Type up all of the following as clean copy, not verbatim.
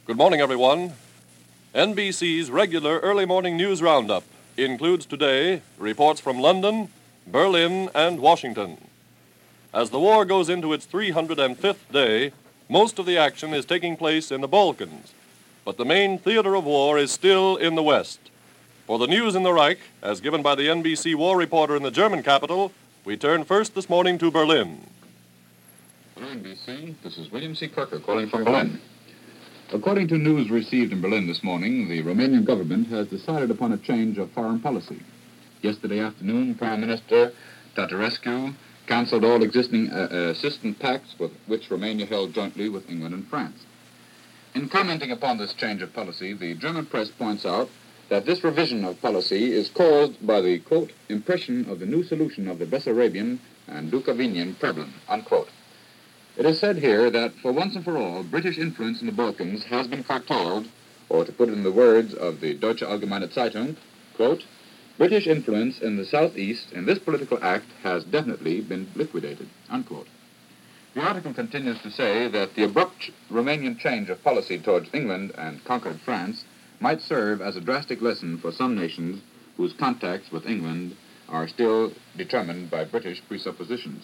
Good morning, everyone. NBC's regular early morning news roundup includes today reports from London, Berlin, and Washington. As the war goes into its 305th day, most of the action is taking place in the Balkans, but the main theater of war is still in the West. For the news in the Reich, as given by the NBC war reporter in the German capital, we turn first this morning to Berlin. Hello, NBC. This is William C. Kirker calling from Berlin. According to news received in Berlin this morning, the Romanian government has decided upon a change of foreign policy. Yesterday afternoon, Prime Minister Tatarescu cancelled all existing assistance pacts with which Romania held jointly with England and France. In commenting upon this change of policy, the German press points out that this revision of policy is caused by the, quote, impression of the new solution of the Bessarabian and Dukavinian problem, unquote. It is said here that, for once and for all, British influence in the Balkans has been curtailed, or to put it in the words of the Deutsche Allgemeine Zeitung, quote, British influence in the southeast in this political act has definitely been liquidated, unquote. The article continues to say that the abrupt Romanian change of policy towards England and conquered France might serve as a drastic lesson for some nations whose contacts with England are still determined by British presuppositions.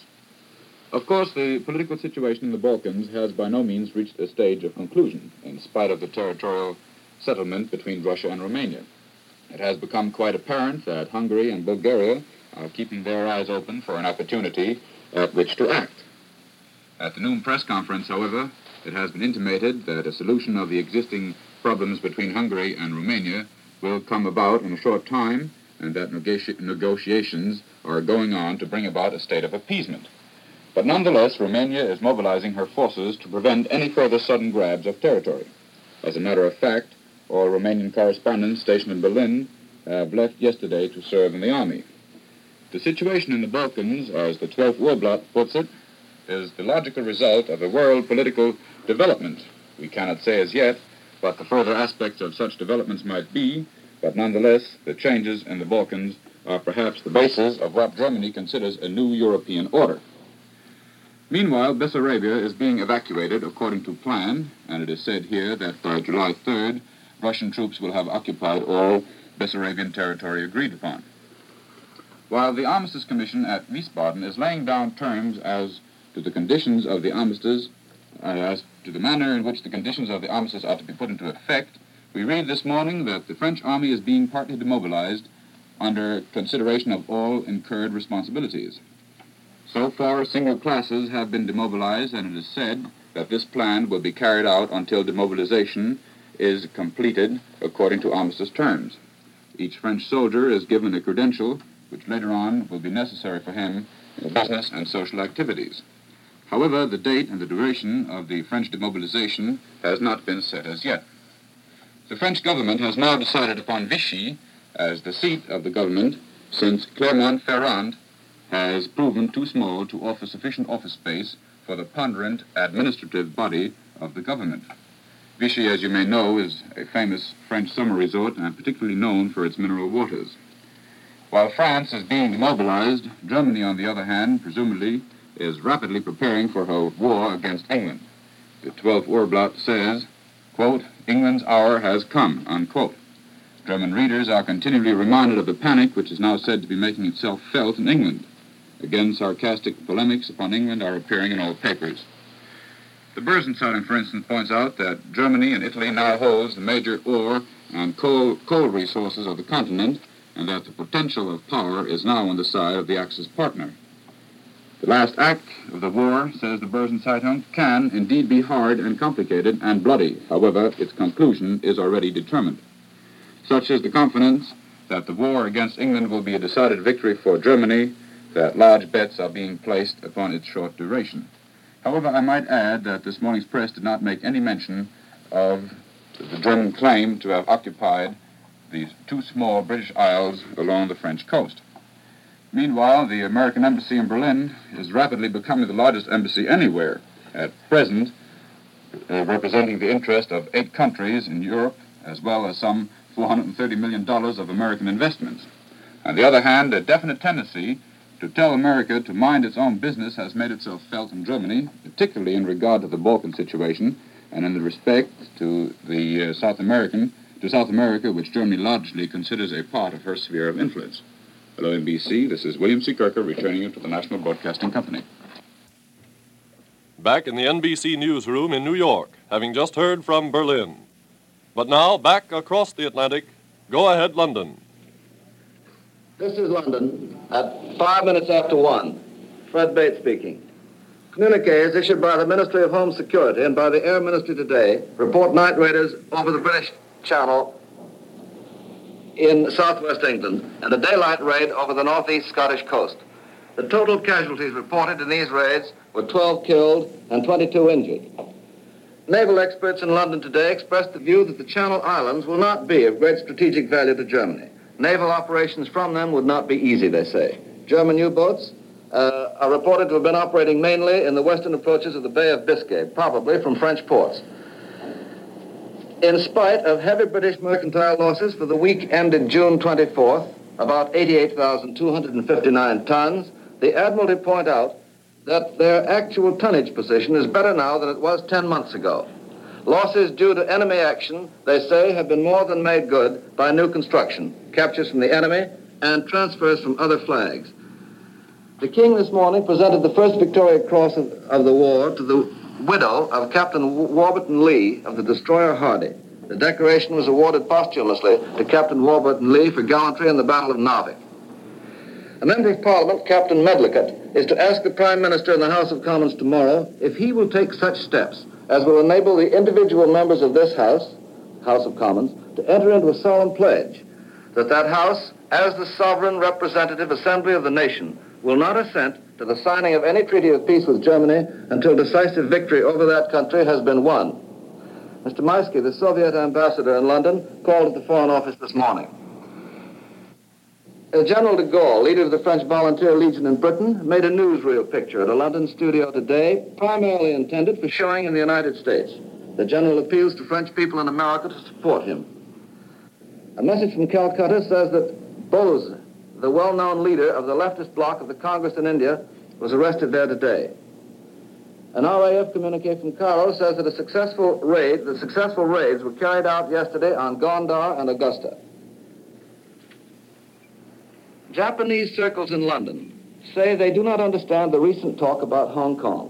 Of course, the political situation in the Balkans has by no means reached a stage of conclusion, in spite of the territorial settlement between Russia and Romania. It has become quite apparent that Hungary and Bulgaria are keeping their eyes open for an opportunity at which to act. At the noon press conference, however, it has been intimated that a solution of the existing problems between Hungary and Romania will come about in a short time, and that negotiations are going on to bring about a state of appeasement. But nonetheless, Romania is mobilizing her forces to prevent any further sudden grabs of territory. As a matter of fact, all Romanian correspondents stationed in Berlin have left yesterday to serve in the army. The situation in the Balkans, as the 12th Urblatt puts it, is the logical result of a world political development. We cannot say as yet what the further aspects of such developments might be, but nonetheless, the changes in the Balkans are perhaps the basis of what Germany considers a new European order. Meanwhile, Bessarabia is being evacuated according to plan, and it is said here that by July 3rd, Russian troops will have occupied all Bessarabian territory agreed upon. While the Armistice Commission at Wiesbaden is laying down terms as to the conditions of the armistice, as to the manner in which the conditions of the armistice are to be put into effect, we read this morning that the French army is being partly demobilized under consideration of all incurred responsibilities. So far, single classes have been demobilized, and it is said that this plan will be carried out until demobilization is completed according to armistice terms. Each French soldier is given a credential, which later on will be necessary for him in business and social activities. However, the date and the duration of the French demobilization has not been set as yet. The French government has now decided upon Vichy as the seat of the government, since Clermont-Ferrand has proven too small to offer sufficient office space for the ponderant administrative body of the government. Vichy, as you may know, is a famous French summer resort and particularly known for its mineral waters. While France is being demobilized, Germany, on the other hand, presumably, is rapidly preparing for her war against England. The 12th Urblatt says, quote, England's hour has come, unquote. German readers are continually reminded of the panic which is now said to be making itself felt in England. Again, sarcastic polemics upon England are appearing in all papers. The Börsenzeitung, for instance, points out that Germany and Italy now holds the major ore and coal resources of the continent, and that the potential of power is now on the side of the Axis partner. The last act of the war, says the Börsenzeitung, can indeed be hard and complicated and bloody. However, its conclusion is already determined. Such is the confidence that the war against England will be a decided victory for Germany, that large bets are being placed upon its short duration. However, I might add that this morning's press did not make any mention of the German claim to have occupied these two small British isles along the French coast. Meanwhile, the American embassy in Berlin is rapidly becoming the largest embassy anywhere, at present representing the interest of 8 countries in Europe, as well as some $430 million of American investments. On the other hand, a definite tendency to tell America to mind its own business has made itself felt in Germany, particularly in regard to the Balkan situation, and in the respect to the South America, which Germany largely considers a part of her sphere of influence. Hello, NBC. This is William C. Kirker returning you to the National Broadcasting Company. Back in the NBC newsroom in New York, having just heard from Berlin. But now, back across the Atlantic, go ahead, London. This is London at 5 minutes after 1. Fred Bates speaking. Communiques issued by the Ministry of Home Security and by the Air Ministry today report night raiders over the British Channel in southwest England and a daylight raid over the northeast Scottish coast. The total casualties reported in these raids were 12 killed and 22 injured. Naval experts in London today expressed the view that the Channel Islands will not be of great strategic value to Germany. Naval operations from them would not be easy, they say. German U-boats are reported to have been operating mainly in the western approaches of the Bay of Biscay, probably from French ports. In spite of heavy British mercantile losses for the week ended June 24th, about 88,259 tons, the Admiralty point out that their actual tonnage position is better now than it was 10 months ago. Losses due to enemy action, they say, have been more than made good by new construction, captures from the enemy, and transfers from other flags. The King this morning presented the first Victoria Cross of the war to the widow of Captain Warburton Lee of the destroyer Hardy. The decoration was awarded posthumously to Captain Warburton Lee for gallantry in the Battle of Narvik. A member of Parliament, Captain Medlicott, is to ask the Prime Minister in the House of Commons tomorrow if he will take such steps as will enable the individual members of this House, House of Commons, to enter into a solemn pledge that that House, as the sovereign representative assembly of the nation, will not assent to the signing of any treaty of peace with Germany until decisive victory over that country has been won. Mr. Maisky, the Soviet ambassador in London, called at the Foreign Office this morning. General de Gaulle, leader of the French Volunteer Legion in Britain, made a newsreel picture at a London studio today, primarily intended for showing in the United States. The general appeals to French people in America to support him. A message from Calcutta says that Bose, the well-known leader of the leftist bloc of the Congress in India, was arrested there today. An RAF communique from Cairo says that the successful raids were carried out yesterday on Gondar and Augusta. Japanese circles in London say they do not understand the recent talk about Hong Kong.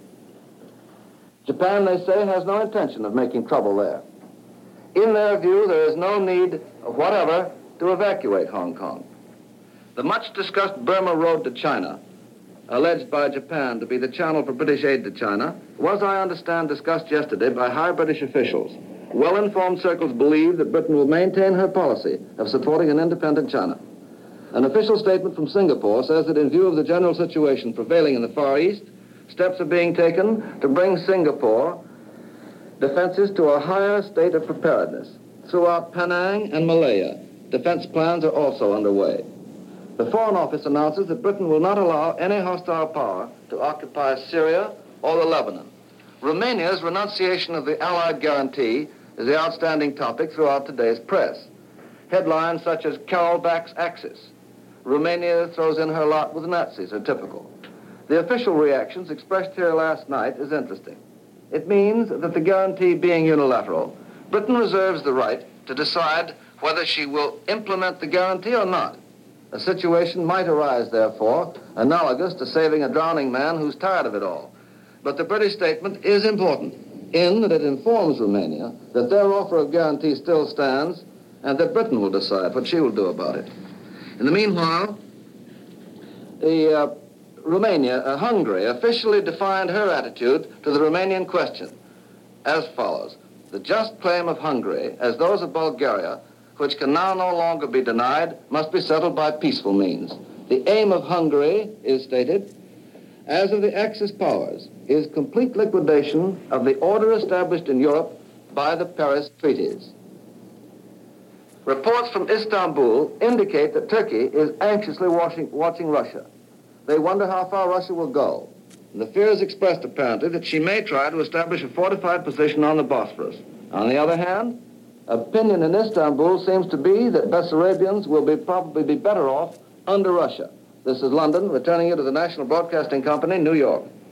Japan, they say, has no intention of making trouble there. In their view, there is no need whatever to evacuate Hong Kong. The much-discussed Burma Road to China, alleged by Japan to be the channel for British aid to China, was, I understand, discussed yesterday by high British officials. Well-informed circles believe that Britain will maintain her policy of supporting an independent China. An official statement from Singapore says that in view of the general situation prevailing in the Far East, steps are being taken to bring Singapore defenses to a higher state of preparedness. Throughout Penang and Malaya, defense plans are also underway. The Foreign Office announces that Britain will not allow any hostile power to occupy Syria or the Lebanon. Romania's renunciation of the Allied guarantee is the outstanding topic throughout today's press. Headlines such as Carol backs Axis. Romania throws in her lot with the Nazis are typical. The official reactions expressed here last night is interesting. It means that the guarantee being unilateral, Britain reserves the right to decide whether she will implement the guarantee or not. A situation might arise, therefore, analogous to saving a drowning man who's tired of it all. But the British statement is important in that it informs Romania that their offer of guarantee still stands and that Britain will decide what she will do about it. In the meanwhile, Hungary officially defined her attitude to the Romanian question as follows. The just claim of Hungary, as those of Bulgaria, which can now no longer be denied, must be settled by peaceful means. The aim of Hungary, is stated, as of the Axis powers, is complete liquidation of the order established in Europe by the Paris treaties. Reports from Istanbul indicate that Turkey is anxiously watching Russia. They wonder how far Russia will go. And the fear is expressed, apparently, that she may try to establish a fortified position on the Bosphorus. On the other hand, opinion in Istanbul seems to be that Bessarabians will probably be better off under Russia. This is London, returning you to the National Broadcasting Company, New York.